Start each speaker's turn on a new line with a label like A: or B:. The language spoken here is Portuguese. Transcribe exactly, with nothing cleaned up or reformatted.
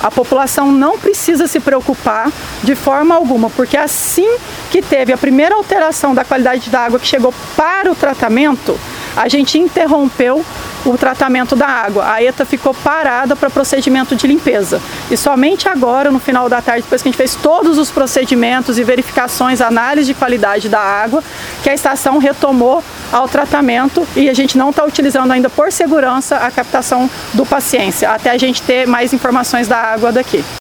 A: A população não precisa se preocupar de forma alguma, porque assim que teve a primeira alteração da qualidade da água que chegou para o tratamento, a gente interrompeu o tratamento da água. A ETA ficou parada para procedimento de limpeza. E somente agora, no final da tarde, depois que a gente fez todos os procedimentos e verificações, análise de qualidade da água, que a estação retomou ao tratamento e a gente não está utilizando ainda por segurança a captação do Paciência, até a gente ter mais informações da água daqui.